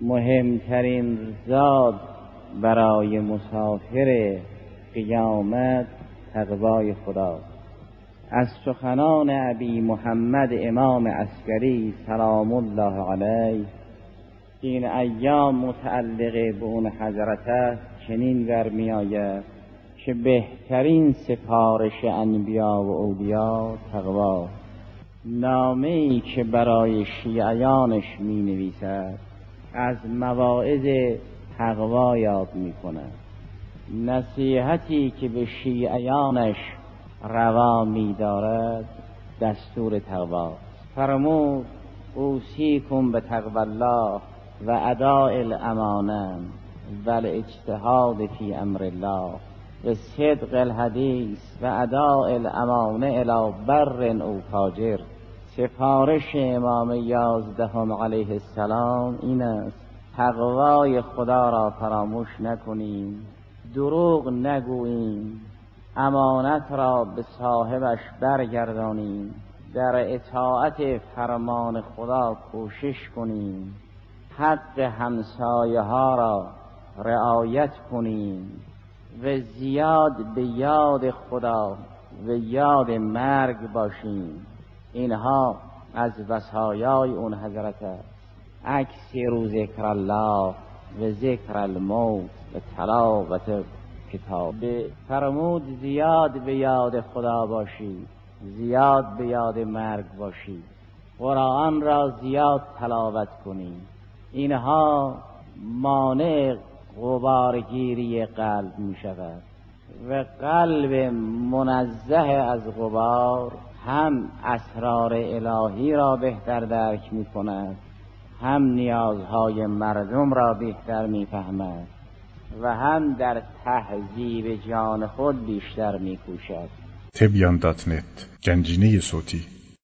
مهمترین زاد برای مسافر قیامت تقوای خدا. از سخنان ابی محمد امام عسکری سلام الله علیه این ایام متعلق به اون حضرت است چنین برمی آید که بهترین سفارش انبیا و اولیا تقوا. نامه‌ای که برای شیعیانش می نویسد از مواعظ تقوا یاد می کند. نصیحتی که به شیعیانش روا می دارد دستور تقوا. فرمود اوصیکم به تقوی الله و اداء الامانه و الاجتهاد فی امر الله و صدق الحدیث و اداء الامانه الی بر او فاجر. سفارش امام 11 علیه السلام این است: تقوای خدا را فراموش نکنیم، دروغ نگوییم، امانت را به صاحبش برگردانیم، در اطاعت فرمان خدا کوشش کنیم، حق همسایه ها را رعایت کنیم و زیاد به یاد خدا و یاد مرگ باشیم. اینها از وصایای اون حضرت است. اکثر ذکر الله و ذکر الموت و تلاوت کتاب. فرمود زیاد به یاد خدا باشید، زیاد به یاد مرگ باشید، قرآن را زیاد تلاوت کنید. اینها مانع غبارگیری قلب می شود و قلب منزه از غبار هم اسرار الهی را بهتر درک می کند، هم نیازهای مردم را بهتر می فهمد و هم در تهذیب جان خود بیشتر می کوشد. تبیان.net گنجینه صوتی